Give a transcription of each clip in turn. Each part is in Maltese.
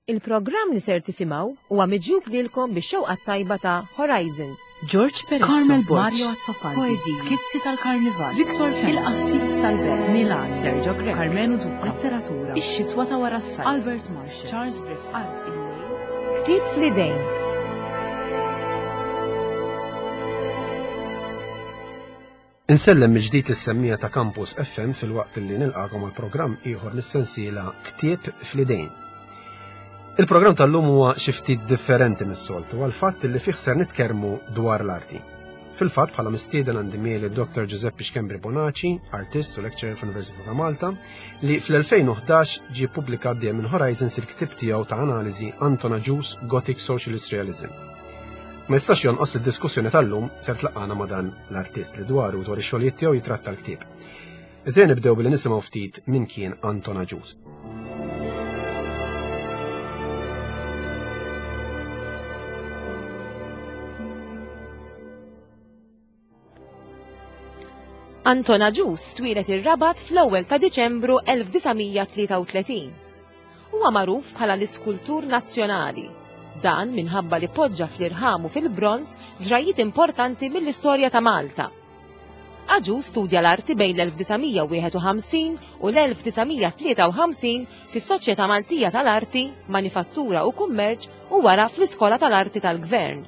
Il-programm li ser tisimgħu huwa miġjub lilkom bix-xewqa tajba ta' Horizons. George Peresso, Carmel Borch, Mario Azzopardi, Poesie, Skizzi tal-Karnival, Victor Fenn, Il-Qassis tal-Belt, Milan, Sergio Grek, Carmenu Duca, Letteratura, Ix-xitwa ta' wara s-sajf, Albert Marshall, Charles Briff, Art il-Wejl. Ktieb fl-idejn. Insellem mill-ġdid is-semmija ta' Campus FM fil-waqt li nilqakom għal-programm ieħor mis-sensiela Ktieb fl-idejn. Il-programm tal-lum huwa xi ftit differenti mis-soltu għal fatt li fih ser nitkellmu dwar l-arti. Fil-fatt bħala mistieden għandi mieli Dr. Giuseppe Xkembri Bonaci, artist u lecturer fl-Università ta' Malta, li fl-2011 ġie ppubblikat dejjem minn Horizons il-ktieb tiegħu ta' analiżi Antona Juice Gothic Socialist Realism. Ma jistax jonqos li d-diskussjoni tal-lum ser tlaqqana ma' dan l-artist li dwaru dwar ix-xogħlijiet tiegħu jitratta l-ktieb. Iżejn nibdew billi nisimgħu ftit min kien Antona Juice. Antona Juice twilet ir-Rabat fl-ewwel ta' Diċembru 1933. Huwa magħruf bħala l-iskultur nazzjonali. Dan minħabba li poġġa fl-irħam u fil-bronz ġrajiet importanti mill-istorja ta' Malta. Juice studja l-arti bejn l-1951 u l-1953 fis-Soċjetà Maltija tal-Arti, Manifattura u Kummerċ u wara fl-Iskola tal-Arti tal-Gvern.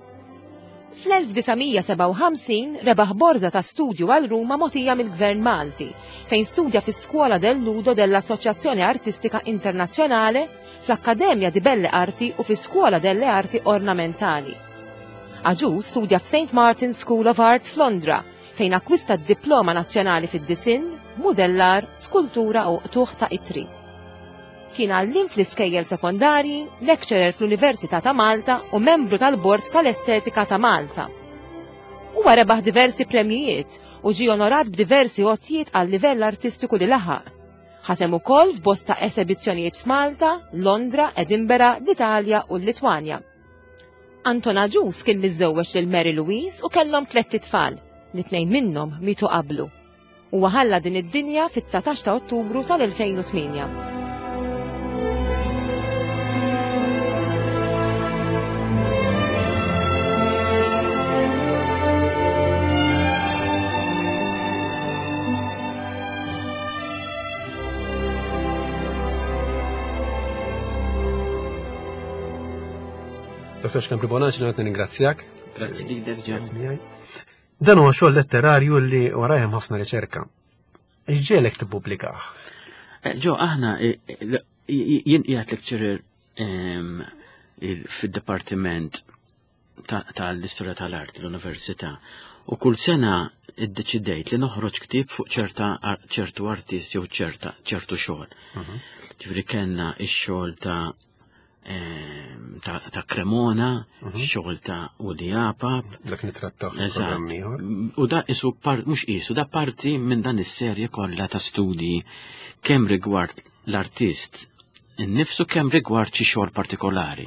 Fl-1957 rebaħ borza ta' studju għal Ruma mogħtija mill-Gvern Malti, fejn studja fis-Skola del Nudo dell-Assoċjazzjoni Artistika Internazzjonale, fl-Akkademja di Belle Arti u fis-Skola delle Arti Ornamentali. Juice studja f'St. Martin's School of Art f'Londra, fejn akkwista d-Diploma Nazzjonali fid-Disin, Modellar, Skultura u Tuħ ta' Itri. Kien għallim fl-iskejjel sekondarji, lecturer fl-Università ta' Malta u membru tal-Bord tal-Estetika ta' Malta. Huwa rebaħ diversi premjijiet u ġie onorat b'diversi għotjiet għal livell artistiku li laħaq. Ħasem ukoll f'bosta esibizzjonijiet f'Malta, Londra, Edinburgh, l-Italja u l-Litwanja. Antona Juice kien miżżewweġ lil Mary Louise u kellhom 3 tfal, li 2 minnhom mietu qablu. Huwa ħalla din id-dinja fit-19 ta' Ottubru tal-2008. Dr. Xkembri Bonaci, għatni ningrazzjak. Grazzi li d-dekġan. Dan huwa xogħol letterarju li warajhem ħafna riċerka. X'ġielek tippubblikaħ? Ġo, aħna jien qiegħed lecturer fid-Dipartiment tal-Istorja tal-Art l-Università u kull sena iddeċidejt li noħroġ ktieb fuq ċertu artisti jew ċertu xogħol. Ġifieri kellna x-xogħol ta' Cremona, xogħol ta' Udi Apap. Dak nitrattaw fil-programm ieħor. U da isu mhux qisu, da parti minn dan is-serje kollha ta' studji kemm rigward l-artist innifsu kemm rigward xi xogħol partikolari.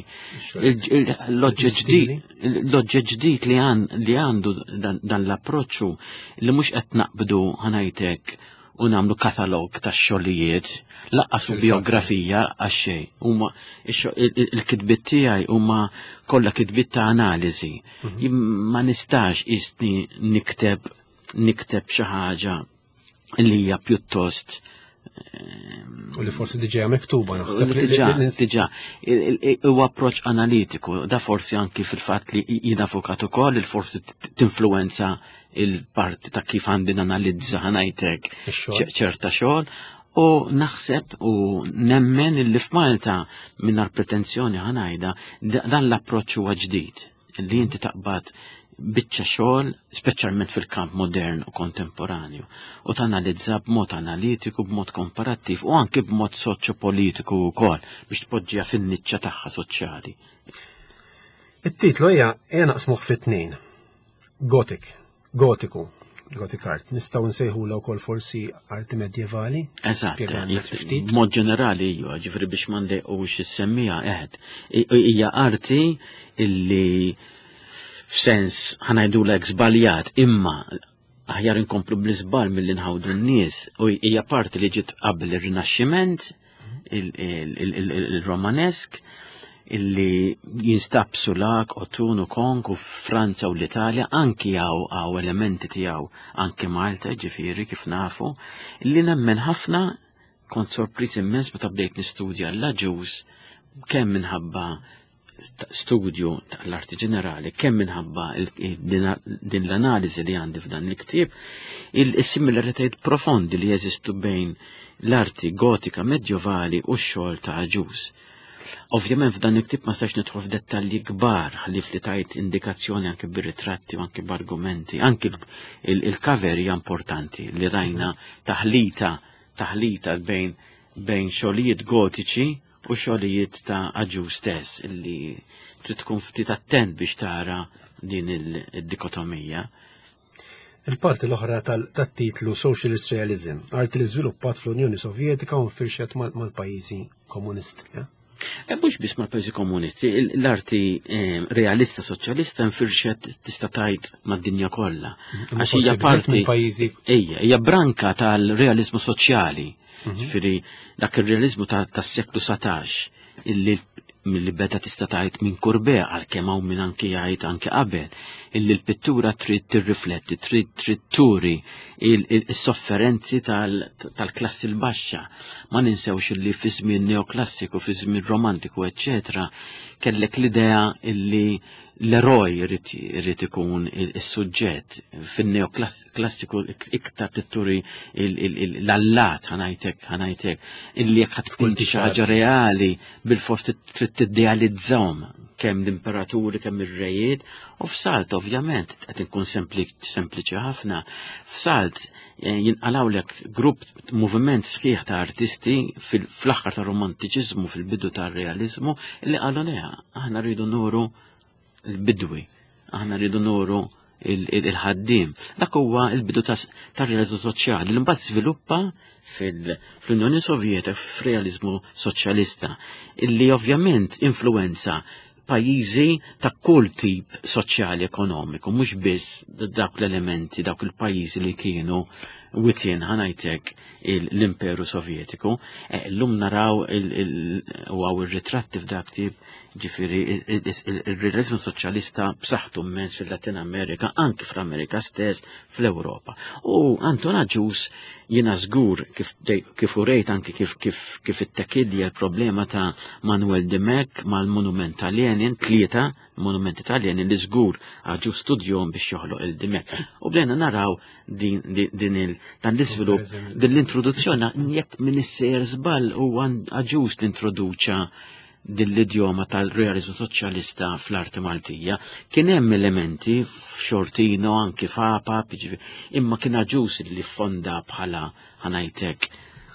L-oġġett ġdid li għandu dan l-approċċu li mhux qed naqbdu ħanajtek u nagħmlu katalog ta' xogħlijiet, laqqas biografija għax xejn. Huma il-kitbiet tiegħi huma kollha kitbiet ta' analiżi. Ma nistax isni nikteb xi ħaġa li hija pjuttost u li forsi diġà mektuba naħseb. Diġà. Huwa approċċ analitiku, da forsi anki fil-fatt li jiena avukat ukoll il forsi tinfluwenza il-parti ta' kif għandi nanalizza ħanajtek ċerta xogħol u naħseb u nemmen illi f'Malta mingħajr pretenzjoni ħanajda dan l-approċċ huwa ġdid li inti taqbad biċċa xogħol speċjalment fil-kamp modern u kontemporanju u tanalizza b'mod analitiku, b'mod komparattiv u anke b'mod soċjopolitiku wkoll biex tpoġġiha fin-niċċa tagħha soċjali. It-titlu hija naqsmuh fit-tnejn. Gotiku, Gothic art. Nistgħu nsejħula wkoll forsi arti medjevali? Eżatt. B'mod ġenerali ġifri biex ma ndejqux is-semmija hija arti illi f'sens ħanajdulek żbaljat imma aħjar inkomplu bl-iżbal milli nħawdu n-nies u hija parti li ġiet qabel ir-Rinaxximent il-Romanesk illi jinstab Sulak, Otun u Kong u Franza u l-Italja, anki għaw elementi tijaw anki Malta, ġifiri kif nafu, illi nemmen ħafna kont sorpriż immens meta bdejt nistudja l-Aġuż kemm minħabba studju tal-arti ġenerali, kemm minħabba din l-analiżi li għandi f'dan il-ktieb, il-similaritajiet profondi li jeżistu bejn l-arti gotika medjevali u x-xogħol ta' Aġuż. Ovvjament f'dan il-ktieb ma stax nidħol f'dettalji kbar ħallif li tajt indikazzjoni anke bir-ritratti u anke b'argumenti, anke il-cover hija importanti li rajna taħlita bejn xogħlijiet gotiċi u xogħlijiet ta' Aġuż stess illi trid tkun ftit attent biex tara din il-dikotomija. Il-parti l-oħra tat-titlu Socialist Realism, arti li żviluppat fl-Unjoni Sovjetika u nfirxet mal-pajjiżi komunisti. Mhux biss mal-pajjiżi komunisti, l-arti realista soċjalista nfirxet tista' tgħid mad-dinja kollha. Għax hija parti hija branka tal-realizmu soċjali. Ġifieri dak ir-realizmu tas-seklu 17 illi milli beda tista' tgħid minn Courbet għalkemm hawn min anke jgħid anke qabel illi l-pittura trid tirrifletti, trid turi is-sofferenzi tal-klassi l-baxxa. Ma ninsewx illi fi żmien neoklassiku, fi żmien romantiku, eċċetera, kellek l-idea illi l-eroj irrid ikun is-suġġett fin-neoklassiku iktar titturi l-allat ħanajtek illi jekk ħadd tkun xi ħaġa reali bil-fors trid tidealizzahom kemm l-imperaturi kemm ir-rejiet u f'Salt ovvjament qed inkun sempliċi ħafna. F'Salt jinqalawlek grupp moviment sħiħ ta' artisti fl-aħħar tar romantiċiżmu fil-bidu tar-realiżmu illi qalu leha aħna rridu nuru il-bidwi, aħna rridu nuru il-ħaddim. Dak huwa il-bidu tar-realizmu soċjali li mbagħad sviluppa fl-Unjoni Sovjetika f'realizmu soċjalista illi ovvjament influenza pajjiżi ta' kull tip soċjali ekonomiku, mhux biss dawk l-elementi, dawk il-pajjiżi li kienu within ħanajtek l-Imperu Sovjetiku. Llum naraw u ir-ritratti f'dak tip ġifiri il-realizmu soċjalista b'saħħtu immens fil-Latin Amerika, anki fl-Amerika stess, fl-Ewropa. U Anton Aġuż jiena żgur kif urejt anki kif ittekilja l-problema ta' Manuel Demek mal-monument ta' Lenin, tlieta monumenti ta' Lenin li żgur Aġuż studjom biex joħloq il-Demek. U bdejna naraw dan l-iżvilupp, din l-introduzzjoni jekk min issejjer żball huwa Aġuż l-introduċa dill-idjoma tal-realizmu soċjalista fl-arti Maltija. Kien hemm elementi f'Xortino anki f'Apa, imma kien Aġuż li fonda bħala ħanajtek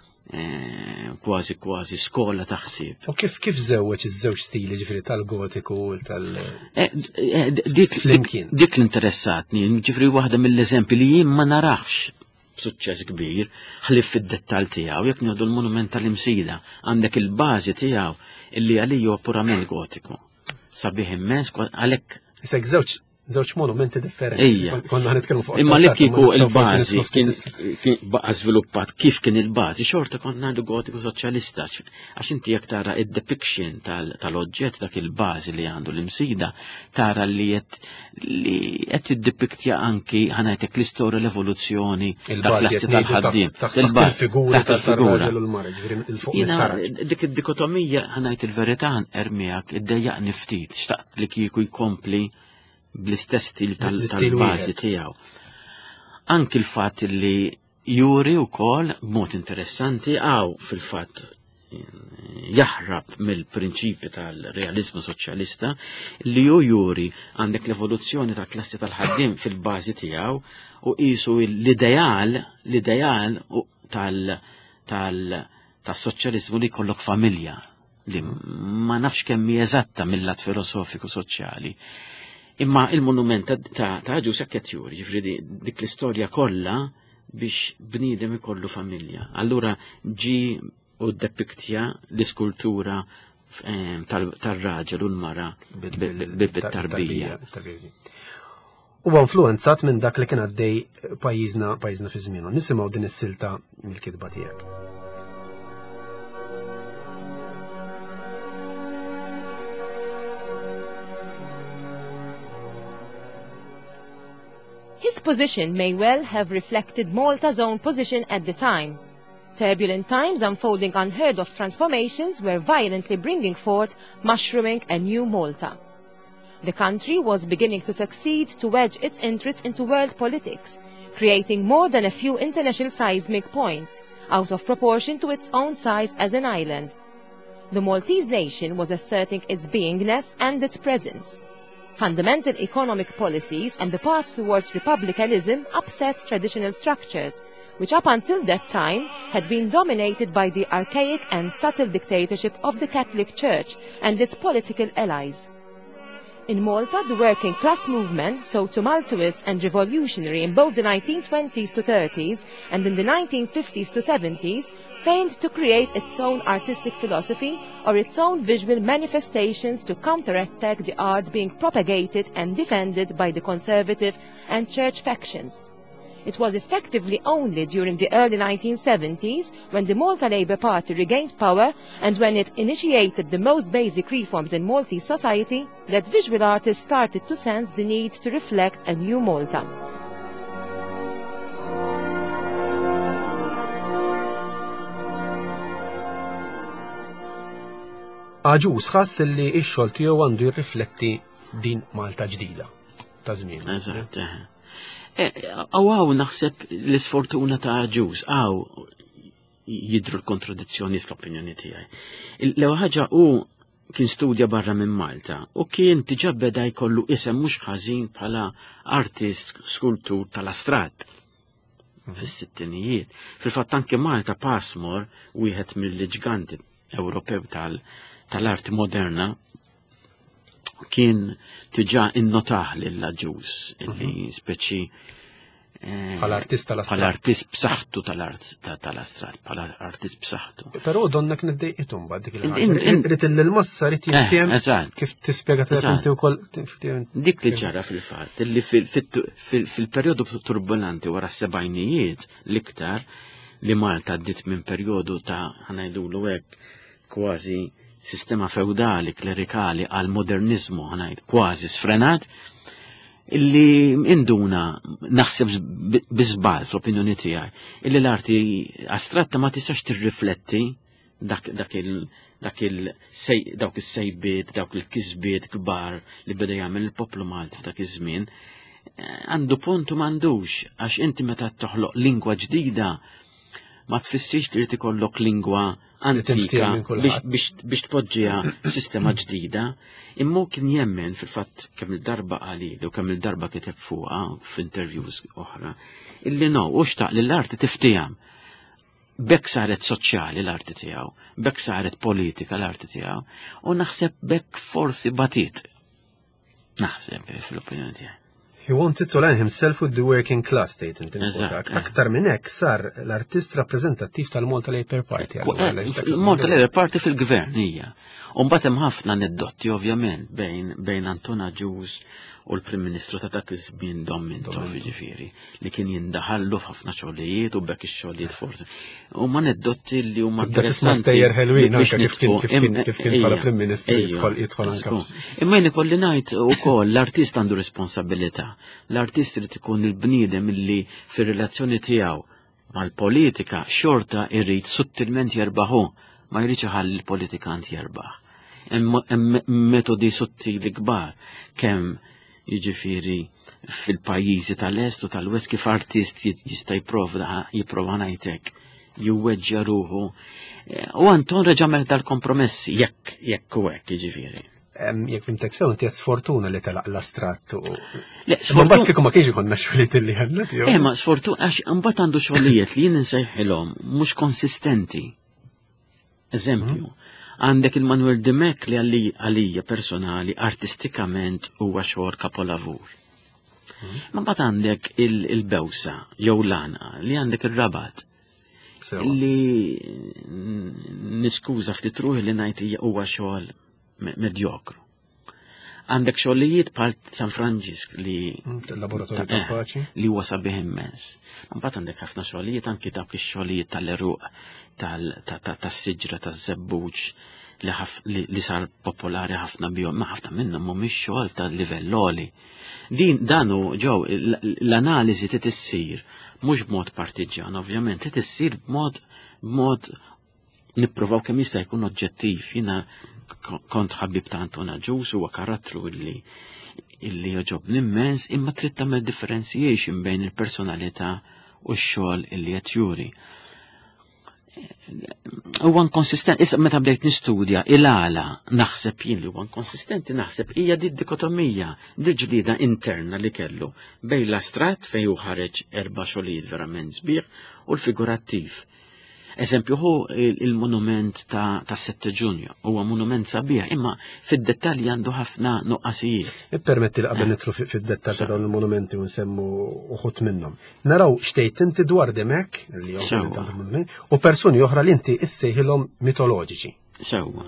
kważi skola ta' ħsieb. U kif żewweġ iż-żewġ stili ġifieri tal-gotiku u dik l-interessatni, ġifieri waħda mill-eżempji li jien ma narax b'suċċess kbir ħlif fid-dettall tiegħu jekk nieħdu l-monument tal-Imsida għandek il-bażi tiegħu illi għaliju purament gotiku. Sabiħ immens, għalek. Isek żewġ monumenti differenti. Ejja. Konna ħanitkellmu fuq. Imma li kieku il-bażi kien baqa' żviluppat kif kien il-bażi, xorta konna għandu gotiku soċjalista, għax inti jekk tara id-depiction tal-oġġett dak il-bażi li għandu l-Imsida, tara li qed iddepiktja anki ħanajtek l-istorja l-evoluzzjoni tal-klassi tal-ħaddiem. Il-figura tal-figura. Jiena dik id-dikotomija ħanajt il-verità ermijak iddejjaqni ftit, xtaqt li kieku jkompli bl-istess stil tal-bażi tiegħu. Anki l-fatt li juri wkoll b'mod interessanti fil-fatt jaħrab mill-prinċipji tal-realizmu soċjalista li juri għandek l-evoluzzjoni tal-klassi tal-ħaddiem fil-bażi tiegħu u qisu l-ideal tas-soċjaliżmu li jkollok familja li ma nafx kemm hija eżatta mill-lat filosofiku soċjali. Imma il-monument ta' Aġuż hekk qed juri, ġifri dik l-istorja kollha biex bniedem ikollu familja. Allura ġi u ddepiktja l-iskultura tar-raġel u l-mara bit-tarbija. Huwa influenzat minn dak li kien għaddej pajjiżna fi żmienu. Nisimgħu din is-silta mill-kitba tiegħek. This position may well have reflected Malta's own position at the time. Turbulent times unfolding unheard of transformations were violently bringing forth, mushrooming a new Malta. The country was beginning to succeed to wedge its interest into world politics, creating more than a few international seismic points, out of proportion to its own size as an island. The Maltese nation was asserting its beingness and its presence. Fundamental economic policies and the path towards republicanism upset traditional structures, which up until that time had been dominated by the archaic and subtle dictatorship of the Catholic Church and its political allies. In Malta, the working class movement, so tumultuous and revolutionary in both the 1920s to 30s and in the 1950s to 70s, failed to create its own artistic philosophy or its own visual manifestations to counterattack the art being propagated and defended by the conservative and church factions. It was effectively only during the early 1970s, when the Malta Labour Party regained power and when it initiated the most basic reforms in Maltese society, that visual artists started to sense the need to reflect a new Malta. Aġus ħass li x-xogħol tiegħu għandu jirrifletti din Malta ġdida ta' żmien. Eżatt. Għaw naħseb l-isfortuna ta' ġuż, għaw jidru l-kontradizzjoni fl-opinjoni tijaj. L-ewwel ħaġa u kien studja barra minn Malta u kien diġà beda jkollu isem mhux ħażin bħala artist skulptur tal-astrat fis-sittinijiet. Fil-fatt anke Malta Passmore, wieħed mill-ġganti Ewropew tal-arti moderna, kien tiġa innotaħ lill-ġuż, illi speċi bħal-artist tal-astrat. Bħal-artist b'saħħtu tal-astrat, bħal-artist b'saħħtu. Però donnek niddejqitum bad dik il-ħaġa. Rid il-massa rid jiftiem kif tispjega inti wkoll. Dik li ġara fil-fatt, illi fil-perjodu turbulanti wara s-sebgħinijiet l-iktar li Malta għaddiet minn perjodu ta' ħanajdulu hekk kważi sistema feudali, klerikali, għal modernizmu ħanajt, kważi sfrenat, illi induna naħseb bizbal fl-opinjoni tiegħi, illi l-arti astratta ma tistax tirrifletti dawk is-sejbiet, dawk il-kisbiet kbar li beda jagħmel il-poplu Malti f'dak iż-żmien, għandu puntu m'għandux, għax inti meta toħloq lingwa ġdida ma tfissirx li tikollok lingwa antika biex tpoġġiha sistema ġdida, imma kien jemmen fil-fatt kemm il-darba qalil u kemm il-darba kiteb fuqha f'interviews oħra, illi u xtaq li l-arti tiftihom. Bekk saret soċjali l-arti tiegħu, bekk saret politika l-arti tiegħu, u naħseb bekk forsi batit. Naħseb fil-opinjoni tiegħi. He wanted to align himself with the working class state. Aktar minn hekk sar l-artist rappreżentattiv tal-Malta Labour Party. Malta Labour Party fil-gvern hija. U mbagħad hemm ħafna aneddotti ovvjament bejn Antona Ġuż u l-Prim Ministru ta' dak iż-żmien Domintov, jiġifieri, li kien jindaħallu f'ħafna xogħlijiet u bekk ix-xogħlijiet forsi. Huma aneddotti li huma interessanti. Stejjer ħelwin kif kien bħala Prim Ministru jidħol anke. Imma jien ikolli ngħid ukoll l-artist għandu responsabilità. L-artist irid ikun il-bniedem illi fir-relazzjoni tiegħu mal-politika xorta jrid suttilment jerbaħu, ma jridx iħalli l-politikant jerbaħ. Hemm metodi sottili kbar kemm jiġifieri fil-pajjiżi tal-Est u tal-West kif artist jista' jipprova ngħidlek juweġġja ruħu. U Anton reġa' dal-kompromessi jekk u hekk jiġifieri. Jekk intek sew inti qed sfortuna li telaq l-astrat. Mbagħad kieku ma kienx ikollna xogħlijiet li ħadna tiegħu. Ma sfortuna għax imbagħad għandu xogħlijiet li jien insejħilhom mhux konsistenti. Eżempju, għandek il-Manuel Demek li għalija personali artistikament huwa xogħol kapolavur. Ma mbagħad għandek il-Bewsa jew l-Għana li għandek ir-Rabat li niskuża ftit ruħi li ngħid huwa xogħol medjokru. Għandek xogħlijiet bħal San Franġisk li laboratorju tal-paċi li huwa sabiħ immens. Mbagħad għandek ħafna xogħlijiet anki dawk ix-xogħlijiet tal-eruq tas-siġra taż-żebbuġ li sar popolari ħafna bihom, ma ħafna minnhom mhumiex xogħol ta' livell għoli. Danu ġew l-analiżi trid issir mhux b'mod partiġjan, ovvjament, trid issir b'mod nippruvaw kemm jista' jkun oġġettiv. Jiena kont ħabib ta' Antona Ġus huwa karattru illi joġobni immens, imma trid tagħmel differentiation bejn il-personalità u x-xogħol illi qed juri. Huwa inkonsistenti, issa meta bdejt nistudja il-għala naħseb jien li huwa inkonsistenti naħseb hija di dikotomija, di ġlida interna li kellu bejn l-astrat fejn hu ħareġ 4 xogħlijiet verament sbieħ u l-figurattiv. Eżempju hu il-monument ta' 7 Ġunju huwa monument sabiħ, imma fid-dettalji għandu ħafna nuqqasijiet. Ippermetti li qabel nidħlu fid-dettalji ta' dawn il-monumenti u nsemmu uħut minnhom. Naraw xtejt inti dwar Demek li u persuni oħra li inti issejħilhom mitoloġiċi. Sewwa.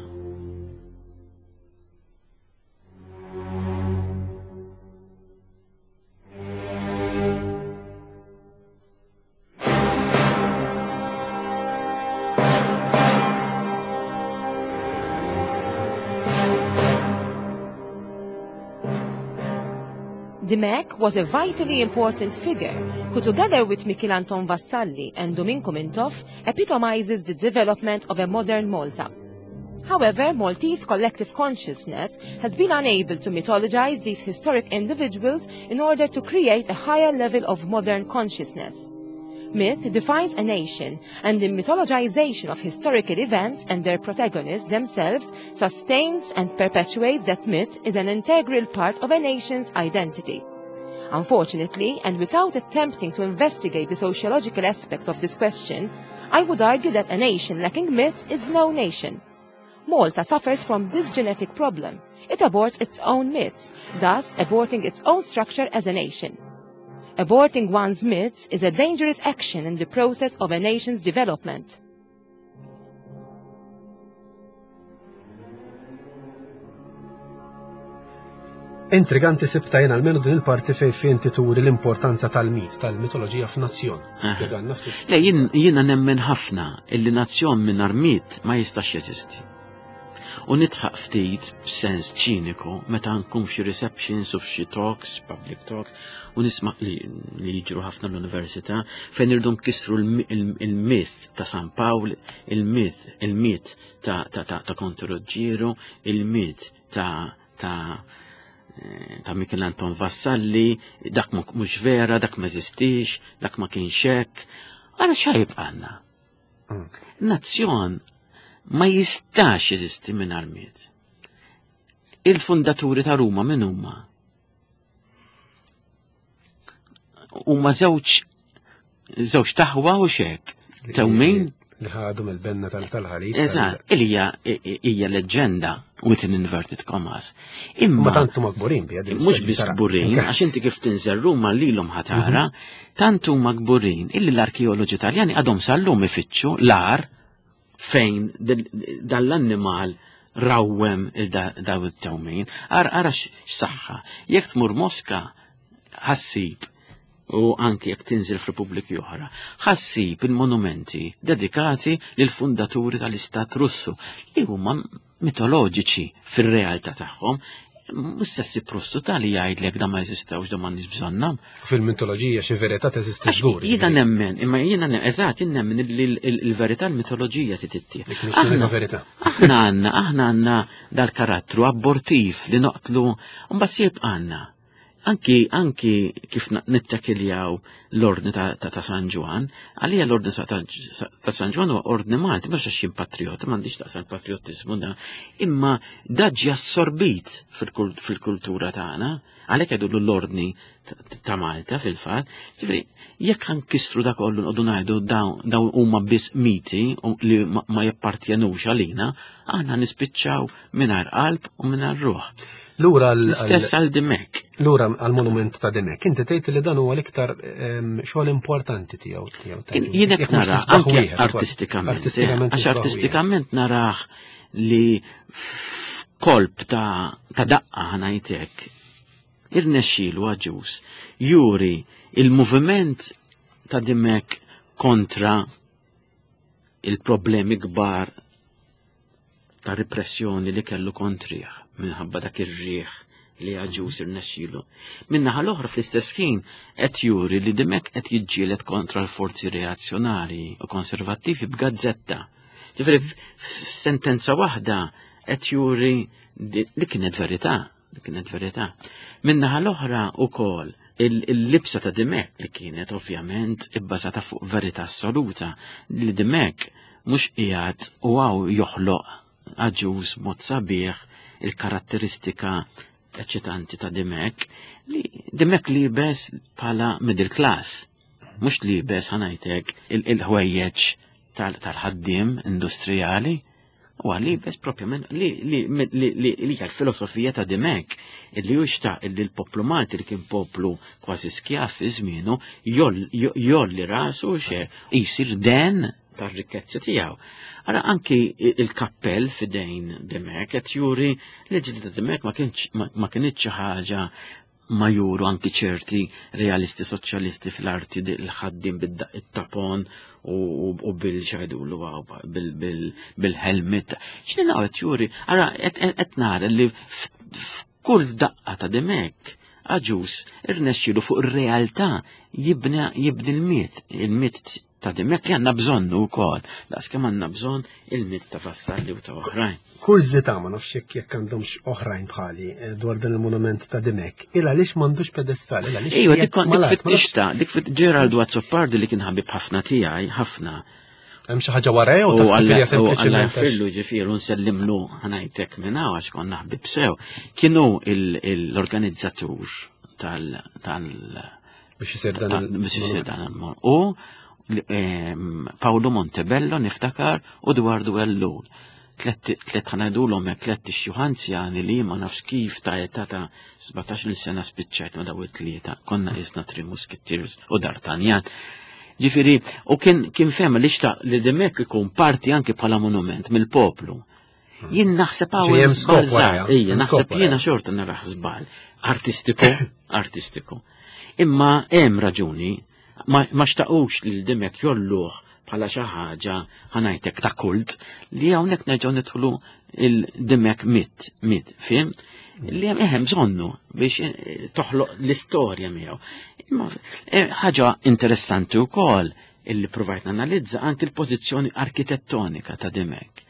Demek was a vitally important figure who, together with Michelanton Vassalli and Domingo Mintoff, epitomizes the development of a modern Malta. However, Maltese collective consciousness has been unable to mythologize these historic individuals in order to create a higher level of modern consciousness. Myth defines a nation, and the mythologization of historical events and their protagonists themselves sustains and perpetuates that myth is an integral part of a nation's identity. Unfortunately, and without attempting to investigate the sociological aspect of this question, I would argue that a nation lacking myth is no nation. Malta suffers from this genetic problem. It aborts its own myths, thus aborting its own structure as a nation. Aborting one's myths is a dangerous action in the process of a nation's development. Intriganti sibtajna almenu din il-parti fejn tituri l-importanza tal-mit, tal-mitoloġija f'nazzjon. Le, jiena nemmen ħafna illi nazzjon mingħajr mit ma jistax jeżisti. U nitħaq ftit b'sens ċiniku meta nkun f'xi receptions u f'xi talks, public talks, u nisma' li jiġru ħafna l-università fejn irdu nkissru il-myth ta' San Pawl, il-myth ta' Conte Ruggiero, il-myth ta' Michelanton Vassalli, dak mhux vera, dak ma jeżistix, dak ma kienx hekk. Ara x'għajb għandna? Nazzjon ma jistax jeżisti mingħajr miet. Il-fundaturi ta' Ruma min huma? Huma żewġ taħwa u xek. Tewmin? Li ħadhom il-benna tal-ħalib. Eżatt, hija leġenda with an inverted commas. Imma tantu magburin bi mhux biss kburin, għax inti kif tinżel Ruma lilhom ħatara, tantu magburin illi l-arkeoloġi Taljani għadhom sal-lum ifittxu l-ar fejn dan l-annimal rawwem daw it-tewmin. Ara x'saħħa. Jekk tmur Mosca ħassib u anki jekk tinżel f'Repubbliki oħra, ħassib il-monumenti dedikati lil fundaturi tal-Istat Russu li huma mitoloġiċi fir-realtà tagħhom. Mhux stessi prostu tali jgħidlek da ma jeżistawx da m'għandniex bżonnhom. Fil-mitoloġija xi verità teżisti żgur. Jiena nemmen, imma jiena eżatt nemmen li l-verità l-mitoloġija titittie. Aħna għandna dal-karattru abortiv li noqtlu mbagħad sieb għandna. Anki kif nittakiljaw l-ordni ta' San Ġwan, għalija l-ordni ta' San Ġwan huwa ordni Malti, mhux għax jien patriot, m'għandix taqsam patriottiżmu da, imma daġġi assorbit fil-kultura tagħna, għalhekk għedu l-ordni ta' Malta fil-fatt, ġifri, jekk ħankissru da kollu nqogħdu ngħidu dawn huma biss miti li ma jappartjenux għalina, aħna nispiċċaw mingħajr qalb u mingħajr ruħ. Lura l-istess għal Demek. Lura għal-monument ta' Demek. Inti tgħid li dan huwa l-iktar xogħol importanti tiegħu. Jien hekk nara anke artistikament. Għax artistikament narah li kolb ta' daqqa ħanajtek irnexxielu għaġus juri il-moviment ta' Demek kontra il-problemi kbar ta' repressjoni li kellu kontriħ minħabba dak ir-riħ li għaġus irnexxielu. Minnaħa l-oħra fl-istess ħin qed juri li Demek qed jiġġieled kontra l-forzi reazzjonari u konservattivi b'gazzetta. Ġifieri f'sentenza waħda qed juri li kienet verità. Minnaħa l-oħra wkoll il-libsa ta' Demek li kienet ovvjament ibbażata fuq verità assoluta li Demek mhux qiegħed u joħloq aġuż mod sabiħ il-karatteristika eċitanti ta' Demek libes bħala middle class, mhux libes ħanajtek il-ħwejjeġ tal-ħaddiem industrijali, u libes propjament li l-filosofija ta' Demek li jixtaq li l-poplu Malti li kien poplu kważi skjaf fi żmienu jolli rasu jsir den tar-rikkezzi tiegħu. Ara anki il-kappell fidejn Demek qed juri li ġdida Demek ma kienx xi ħaġa ma juru anki ċerti realisti soċjalisti fl-arti il-ħaddim bid-tapon u bil-ċajdulu bil-helmet. X'nina qed juri? Ara qed nara li f'kull daqqa ta' Demek aġus irnexxielu fuq ir-realtà jibni il-mit ta' Demek li għandna bżonnu wkoll, daqskemm għandna bżonn il-mit ta' Vassalli u ta' oħrajn. Kull żita ma nafx jekk għandhomx oħrajn bħali dwar dan il-monument ta' Demek. Illa għaliex m'għandux pedestal, illa għaliex. Ejwa dik fit-tixta, dik fit Gerald Wazzopardi li kien ħabib ħafna tiegħi, ħafna. Hemm xi ħaġa warajja u taħsibha sempliċement. Fillu ġifieru nsellimlu ħanajtek minn hawn għax konna ħbib sew. Kienu l-organizzatur tal biex isir dan u Paolo Montebello niftakar u Eduardo Ellul. Tlet ħanajdulhom hekk tlet ixjuħanzjani li ma nafx kif ta' età ta' 17-il sena spiċċajt ma daw it-tlieta. Konna qisna Three Musketeers u D'Artagnan. Ġifieri, u kien fehma li xtaq li Demek ikun parti anke bħala monument mill-poplu. Jien naħseb hawn żball naħseb jiena xorta naraħ żball. Artistiku. Imma hemm raġuni ma xtaqux li Demek jolluh bħala xi ħaġa ħanajtek ta' kult li hawnhekk nerġgħu nidħlu il-Demek mit, fim? Li hemm bżonnu biex toħloq l-istorja miegħu. Ħaġa interessanti wkoll illi provajt nanalizza anke l-pożizzjoni arkitettonika ta' Demek.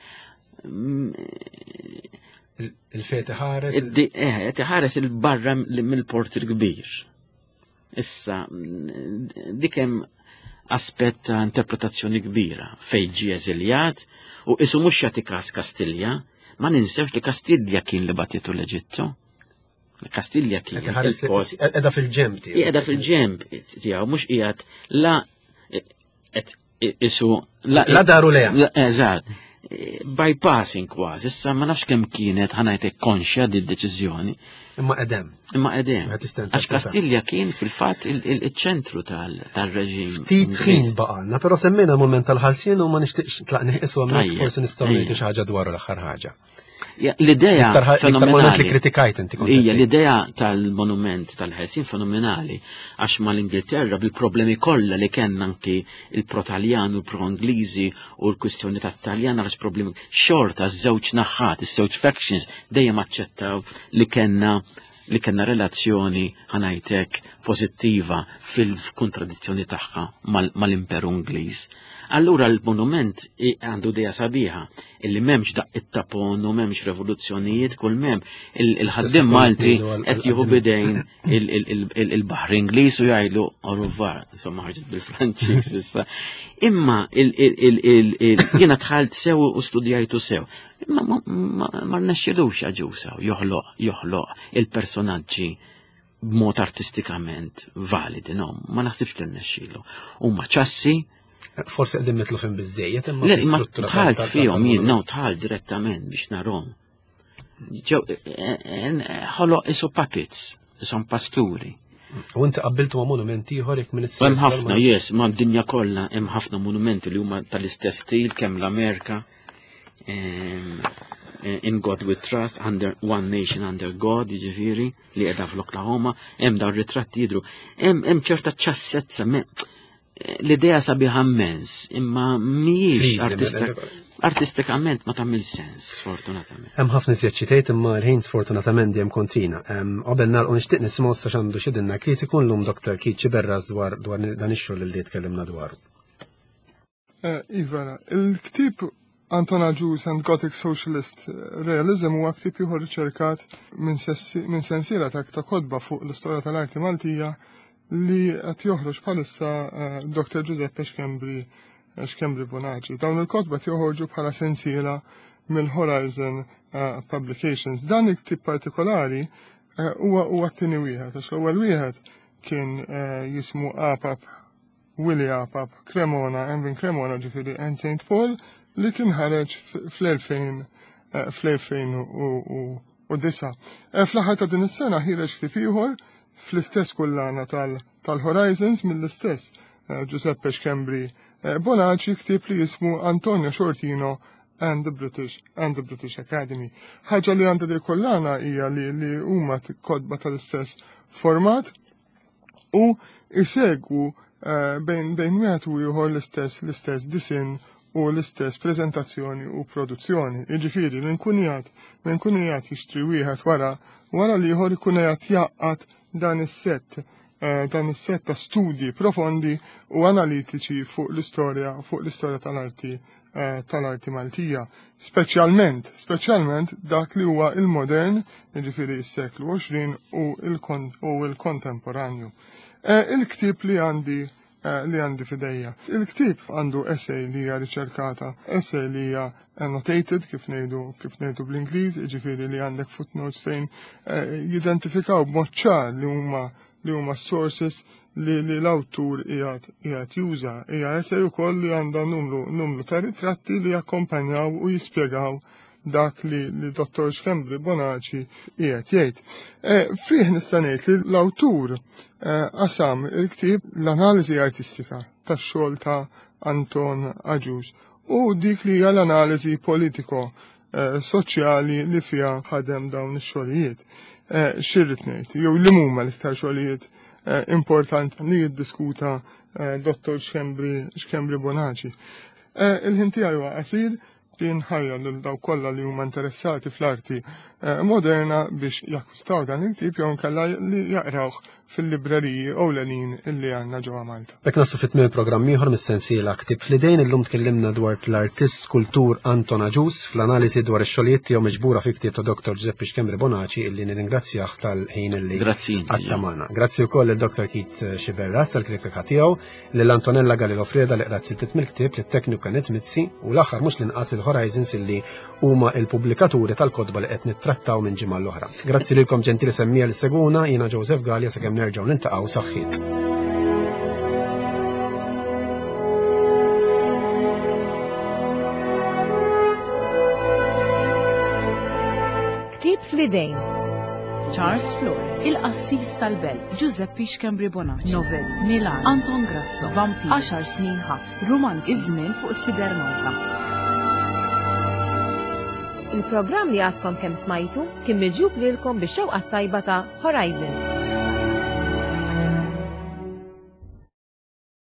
Il-fejt iħares il-barra mill-port il-kbir. Issa, dik hemm aspett ta' interpretazzjoni kbira fejn ġie eżiljat u isu mhux jagħti każ Kastilja, ma ninsewx li Kastilja kien li batitu l-Eġittu. Kastilja kien il-post. Qiegħda fil-ġemp tiegħu. Qiegħda fil-ġemp tiegħu mhux qiegħed la isu la daru leha. Eżatt. Bypassing kważi, issa ma nafx kemm kienet ħanajtek konxja di deċiżjoni. Imma qedem. Għax Kastilja kien fil-fatt il-ċentru tal-reġim. Ftit ħin baqalna, però semmejna l-moment tal-ħalsien u ma nixtieqx tlaqni isu hemmhekk forsi nistgħu ngħidu xi ħaġa dwaru l-aħħar ħaġa. L-idea fenomenali. Hija l-idea tal-monument tal-Ħelsin fenomenali għax mal-Ingilterra bil-problemi kollha li kellna anki il-pro-Taljan u l-pro-Ingliżi u l-kwistjoni tat-Taljan għax problemi xorta żewġ naħat, iż-żewġ factions dejjem aċċettaw li kellna relazzjoni ħanajtek pożittiva fil-kontradizzjoni tagħha mal-Imperu Ingliż. Allura l-monument għandu dejja sabiħa illi memx daq it-tapon u memx revoluzzjonijiet kull mem il-ħaddim Malti qed jieħu bidejn il-Baħr Ingliż u jgħidu au revoir, insomma ħarġet bil-Franċiż issa. Imma jiena dħalt sew u studjajtu sew. Imma ma rnexxilux aġusaw joħloq il-personaġġi b'mod artistikament validi, no, ma naħsibx li rnexxielu. Huma ċassi. Forsi qegħdin mitlu fin biżejjed imma tħalt fihom jien tħalt direttament biex narhom. Ħoloq isu puppets, isom pasturi. U inti qabbiltu ma' monumenti ieħor jekk mill-istil. Hemm ħafna ma' d-dinja kollha hemm ħafna monumenti li huma tal-istess stil kemm l-Amerika. In God We Trust, under One Nation Under God, jiġifieri li qiegħda fl-Oklahoma, hemm dawn ritratti jidhru. Hemm ċerta ċassezza l-idea sabiħa immens, imma mhijiex artistikament ma tagħmil sens, sfortunatament. Hemm ħafna eżerċitejt imma l-ħin sfortunatament dejjem kontrina. Qabel nagħlqu nixtieq nisimgħu sa x'għandu x'idilna kritiku llum Dr. Keith Xiberras dwar dan ix-xogħol li tkellimna dwaru. Iva, il-ktieb Antona Jews and Gothic Socialist Realism huwa ktieb ieħor riċerkat minn sensiela ta' kodba fuq l-istorja tal-arti Maltija li qed joħroġ bħalissa Dr. Giuseppe Xkembri Bonaci. Dawn il-kodba joħorġu bħala sensiela mill-Horizon Publications. Dan il-ktieb partikolari huwa t-tieni wieħed, għax l-ewwel wieħed kien jismu APAP, Willie APAP, Cremona, Envin Cremona ġifieri and St. Paul li kien ħareġ fl-2009. Fl-aħħar ta' din is-sena ħireġ ktieb ieħor fl-istess kullana tal-Horizons mill-istess Giuseppe Xkembri Bonaci ktieb li jismu Antonio Shortino and the British Academy. Ħaġa li għandha di kollana hija li huma kodba tal-istess format u jsegwu bejn wieħed u ieħor l-istess disin u l-istess prezentazzjoni u produzzjoni. Jiġifieri l-inkun qiegħed jixtri wieħed wara li ieħor ikun qiegħed jaqqad dan is-sett ta' studji profondi u analitiċi fuq l-istorja tal-arti Maltija, speċjalment dak li huwa il-modern, jiġifieri s-seklu 20 u l-kontemporanju. Il-ktieb li għandi fidejja. Il-ktieb għandu essay li hija riċerkata, essay li hija annotated kif ngħidu bl-Ingliż, jiġifieri li għandek footnotes fejn jidentifikaw b'mod ċar li huma sources li l-awtur qiegħed juża. Hija essay ukoll li għandha numru ta' ritratti li jakkompanjaw u jispjegaw dak li Dr. Xkembri Bonaci qiegħed jgħid. Fih nista' ngħid li l-awtur qasam il-ktieb l-analiżi artistika tax-xogħol ta' Anton Jews u dik li hija l-analiżi politiko soċjali li fiha ħadem dawn ix-xogħlijiet. Xirrid ngħid, jew li huma l-iktar xogħlijiet importanti li jiddiskuta Dr. Xkembri Bonaci. Il-ħin tiegħi huwa qasir li nħajja lil daw kollha li huma interessati fl-arti moderna biex jakkwistaw dan il-ktieb jew nkella li jaqrawh fil-libreriji ewlenin illi għandna ġewwa Malta. Bekk nasu fit-tmiem programm ieħor mis-sensiela Ktieb fl-idejn illum tkellimna dwar l-artist skultur Anton Jews fl-analiżi dwar ix-xogħlijiet tiegħu miġbura fi ktieb ta' Dr. Giuseppe Xkembri Bonaci illi nirringrazzjah tal-ħin illi għattamana. Grazzi wkoll lid-Dr. Keith Xiberras tal-kritika tiegħu, lil Antonella Galileo Freda li qrat sittit mill-ktieb, lit-teknika Nitmizzi u l-aħħar mhux l-inqas il-Horizons illi huma l-pubblikaturi tal-kotba li qed nittrattaw minn ġimgħa l-oħra. Grazzi lilkom ġentili semmija li seguna, jiena Joseph Gallia sakemm nerġgħu niltaqgħu saħħit. Ktieb fl-idejn. Charles Flores, Il-Qassis tal-Belt, Giuseppe Xkembri Bonaci, Novel, Milan, Anton Grasso, Vampir, 10 snin ħabs, Romanzi, Iż-żmien fuq Sider Malta. Il-programm li għadkom kemm smajtu kien miġjub lilkom bix-xewqa tajba ta' Horizons.